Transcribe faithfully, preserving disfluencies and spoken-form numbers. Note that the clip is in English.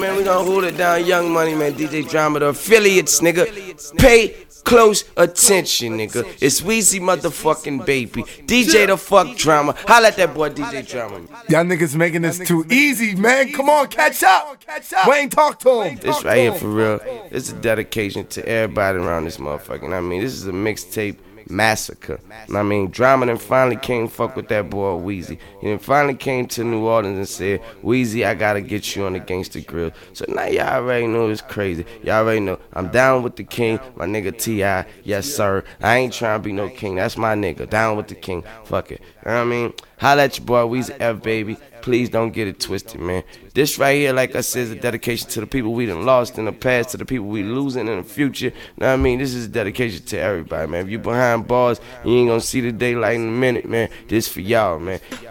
Man, we gonna hold it down, Young Money, man. D J Drama, the affiliates, nigga. Pay close attention, nigga. It's Weezy motherfucking baby. D J the fuck Drama. Holla at that boy D J Drama. Y'all niggas making this too easy, man. Come on, catch up. Wayne, talk to him. This right here for real. It's a dedication to everybody around this motherfucking. I mean, this is a mixtape massacre. I mean, Drama then finally came fuck with that boy Weezy. He then finally came to New Orleans and said, Weezy, I gotta get you on the Gangsta Grill. So now y'all already know it's crazy. Y'all already know I'm down with the king, my nigga T I. Yes, sir. I ain't trying to be no king. That's my nigga. Down with the king. Fuck it. You know what I mean? Holla at your boy Weezy F, baby. Please don't get it twisted, man. This right here, like I said, is a dedication to the people we done lost in the past, to the people we losing in the future. You know what I mean? This is a dedication to everybody, man. If you behind bars, you ain't gonna see the daylight in a minute, man. This for y'all, man.